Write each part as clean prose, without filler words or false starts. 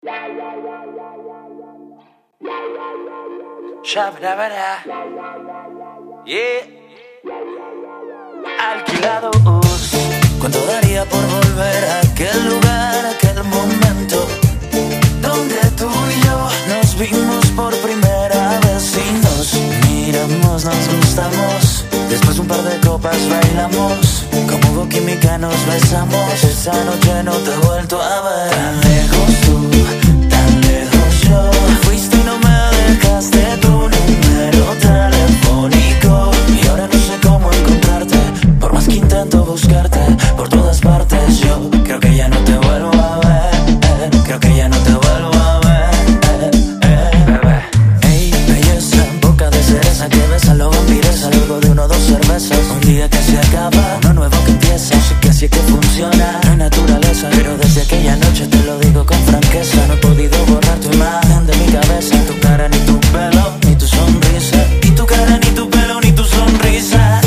Shabra-bara. Yeah. Alquilados. ¿Cuánto daría por volver a aquel lugar, aquel momento donde tú y yo nos vimos por primera vez y nos miramos, nos gustamos? Después de un par de copas bailamos, como hubo química nos besamos. Esa noche no te he vuelto a ver. Tan lejos tú, tan lejos yo. Fuiste y no me dejaste tu número telefónico. Y ahora no sé cómo encontrarte, por más que intento buscarte por todas partes. Yo creo que ya no te vuelvo a ver, creo que ya no te vuelvo a ver, bebé. Ey, belleza, boca de cereza que besa lo vampiresa, luego de 1 o 2 cervezas. Un día que se acaba, uno nuevo que empieza. Sé que así es que funciona, no hay naturaleza, pero desde aquella noche te lo digo con franqueza. No he podido borrar tu imagen de mi cabeza, tu cara ni tu pelo, ni tu sonrisa. Y tu cara ni tu pelo, ni tu sonrisa.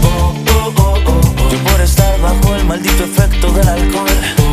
Yo por estar bajo el maldito efecto del alcohol,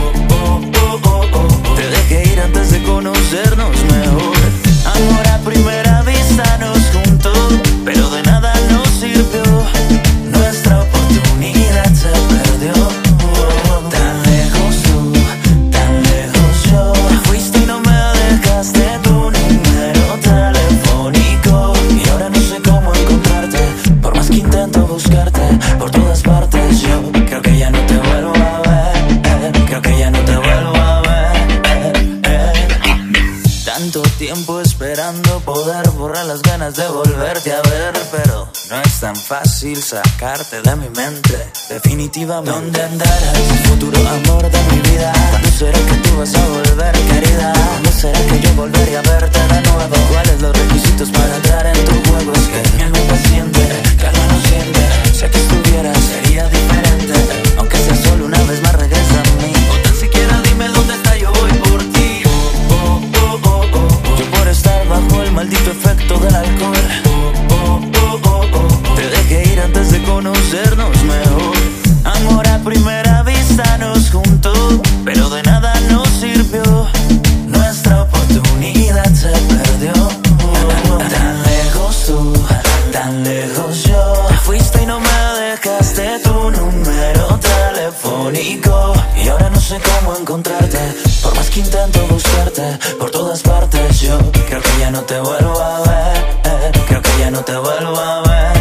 te dejé ir antes de conocernos mejor. Amor a primera vista nos juntó, pero de nada nos sirvió. Nuestra oportunidad se perdió. Tan lejos tú, tan lejos yo. Fuiste y no me dejaste tu número telefónico. Y ahora no sé cómo encontrarte, por más que intento buscarte por todas partes. Yo creo que ya no te vuelvo a ver, creo que ya no te vuelvo a ver. Tanto tiempo esperando poder borrar las ganas de volverte a ver, pero no es tan fácil sacarte de mi mente. Definitivamente. ¿Dónde andarás, futuro amor de mi vida? ¿Cuándo será que tú vas a volver, querida? ¿Cuándo será que yo volveré a verte de nuevo? ¿Cuáles los requisitos para entrar en tu juego? Es que mi alma impaciente, calma no siente. Si aquí estuvieras sería diferente, aunque sea solo una vez más regresa a mí. O tan siquiera dime dónde está, yo voy por ti. Yo por estar bajo el maldito efecto del alcohol, te dejé ir antes de conocernos mejor. Amor a primera vista nos juntó, pero de nada nos sirvió. Nuestra oportunidad se perdió. Tan lejos tú, tan lejos yo. Fuiste y no me dejaste tu número telefónico. Y ahora no sé cómo encontrarte, por más que intento buscarte por todas partes. Yo creo que ya no te vuelvo a ver, creo que ya no te vuelvo a ver.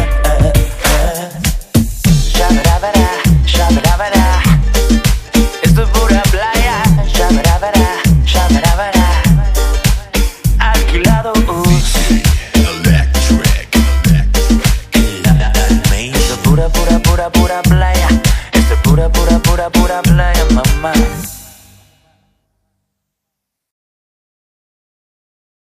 Shabra-bara, shabra-bara. Esto es pura playa. Shabra-bara, shabra-bara. Alquilados. Esto es pura, pura, pura, pura playa.